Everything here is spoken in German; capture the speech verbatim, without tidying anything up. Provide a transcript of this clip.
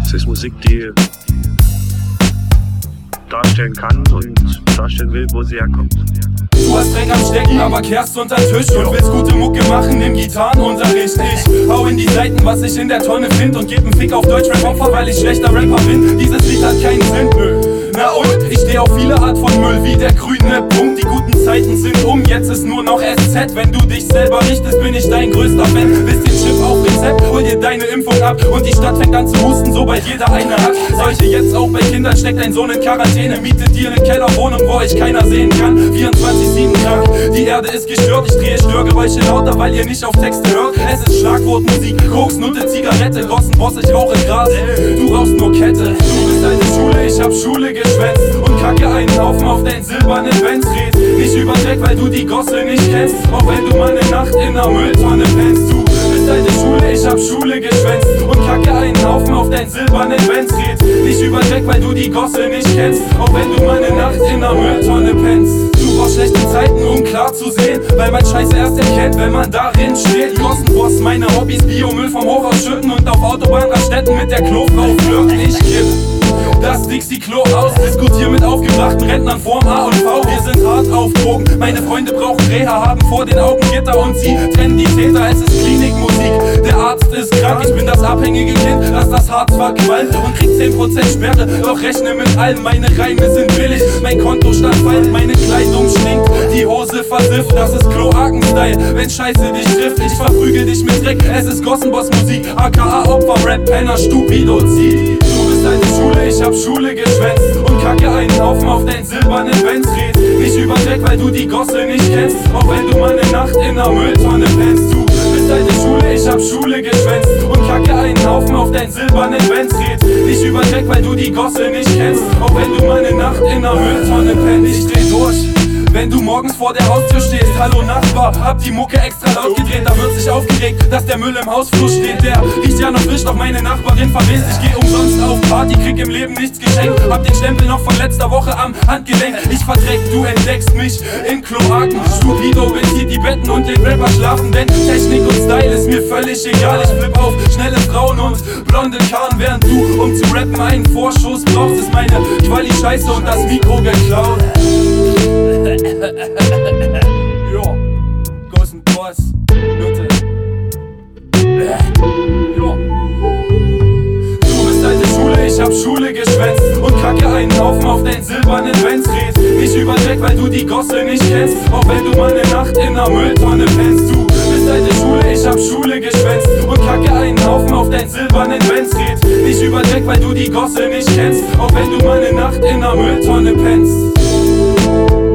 Es ist Musik, die darstellen kann und darstellen will, wo sie herkommt. Du hast Dreck am Stecken, aber kehrst unter den Tisch und willst gute Mucke machen, nimm Gitarrenunterricht. Ich hau in die Seiten, was ich in der Tonne find und geb 'n Fick auf Deutschrap-Opfer, weil ich schlechter Rapper bin. Dieses Lied hat keinen Sinn, nö. Na und? Ich steh auf viele Art von Müll, wie der grüne Punkt. Die guten Zeiten sind um, jetzt ist nur noch S Z. Wenn du dich selber richtest, bin ich dein größter Fan. Bist den Chip auf Rezept, hol dir deine Impfung ab und die Stadt fängt an zu husten, sobald jeder eine hat. Solche jetzt auch bei Kindern, steckt dein Sohn in Quarantäne. Miete dir eine Kellerwohnung, wo euch keiner sehen kann. vierundzwanzig sieben krank, die Erde ist gestört. Ich drehe Störgeräusche lauter, weil ihr nicht auf Texte hört. Es ist Schlagwortmusik, Koks, Nutte, Zigarette, Gossen, Boss, ich rauche Gras. Du rauchst nur Kette. Du bist alte Schule, ich hab Schule geschwänzt und kacke einen Haufen auf deinen silbernen Benz. Red nicht über Dreck, weil du die Gosse nicht kennst, auch wenn du mal eine Nacht in der Mülltonne pennst. Du bist alte Schule, ich hab Schule geschwänzt und kacke einen Haufen auf deinen silbernen Benz. Red nicht über Dreck, weil du die Gosse nicht kennst, auch wenn du mal eine Nacht in der Mülltonne pennst. Du brauchst schlechte Zeiten, um klar zu sehen, weil man Scheiße erst erkennt, wenn man darin steht. Gossenboss, meine Hobbys, Biomüll vom Hochhaus schütten und auf Autobahnraststätten mit der Klofrau flirten. Ich kipp das Dixie-Klo aus, diskutier mit aufgebrachten Rentnern vorm A und V. Wir sind hart auf Drogen, meine Freunde brauchen Reha, haben vor den Augen Gitter und sie trennen die Täter. Es ist Klinikmusik, der Arzt ist krank. Ich bin das abhängige Kind, das das Harz verqualmt und krieg zehn Prozent Sperre, doch rechne mit allem. Meine Reime sind billig, mein Kontostand fällt, meine Kleidung stinkt, die Hose versifft. Das ist Kloaken-Style, wenn Scheiße dich trifft. Ich verprügel dich mit Dreck, es ist Gossenboss-Musik, aka Opfer, Rap, Penner, Stupido, zieht. Du bist alte Schule, ich hab Schule geschwänzt und kacke einen Haufen auf deinen silbernen Benz. Red nicht über Dreck, weil du die Gosse nicht kennst, auch wenn du mal eine Nacht in der Mülltonne pennst. Du bist alte Schule, ich hab Schule geschwänzt und kacke einen Haufen auf deinen silbernen Benz. Red nicht über Dreck, weil du die Gosse nicht kennst, auch wenn du mal eine Nacht in der Mülltonne pennst. Ich dreh durch, wenn du morgens vor der Haustür stehst. Hallo Nachbar, hab die Mucke extra laut gedreht. Da wird sich aufgeregt, dass der Müll im Hausflur steht. Der riecht ja noch frisch, doch meine Nachbarin verwest. Ich geh umsonst auf Party, krieg im Leben nichts geschenkt. Hab den Stempel noch von letzter Woche am Handgelenk. Ich verdreck, du entdeckst mich in Kloaken. Stupido bezieht die Betten und den Rapper schlafen. Denn Technik und Style ist mir völlig egal. Ich flipp auf schnelle Frauen und blonde Karren. Während du, um zu rappen, einen Vorschuss brauchst, ist meine Quali scheiße und das Mikro geklaut. Jo, großen Boss, Nutte. Jo. Du bist alte Schule, ich hab Schule geschwänzt und kacke einen Haufen auf deinen silbernen Benz. Red nicht über Dreck, weil du die Gosse nicht kennst, auch wenn du mal eine Nacht in der Mülltonne pennst. Du bist alte Schule, ich hab Schule geschwänzt und kacke einen Haufen auf deinen silbernen Benz. Red nicht über Dreck, weil du die Gosse nicht kennst, auch wenn du mal eine Nacht in der Mülltonne pennst.